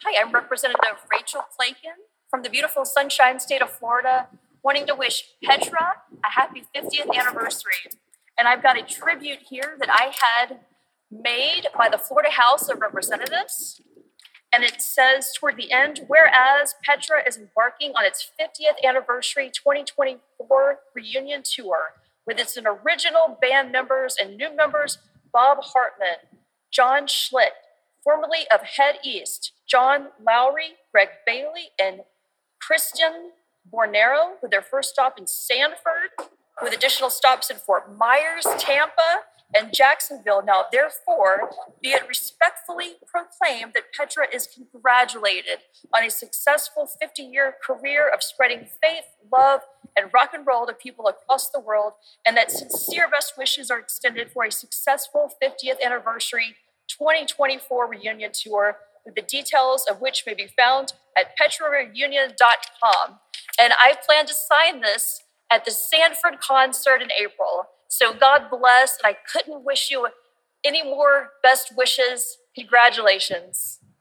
Hi, I'm Representative Rachel Plakin from the beautiful Sunshine State of Florida, wanting to wish Petra a happy 50th anniversary. And I've got a tribute here that I had made by the Florida House of Representatives. And it says toward the end, whereas Petra is embarking on its 50th anniversary 2024 reunion tour with its original band members and new members, Bob Hartman, John Schlitt, formerly of Head East, John Lowry, Greg Bailey, and Christian Bornero, with their first stop in Sanford, with additional stops in Fort Myers, Tampa, and Jacksonville. Now, therefore, be it respectfully proclaimed that Petra is congratulated on a successful 50-year career of spreading faith, love, and rock and roll to people across the world, and that sincere best wishes are extended for a successful 50th anniversary 2024 reunion tour, with the details of which may be found at petrareunion.com. And I plan to sign this at the Sanford concert in April. So God bless, and I couldn't wish you any more best wishes. Congratulations.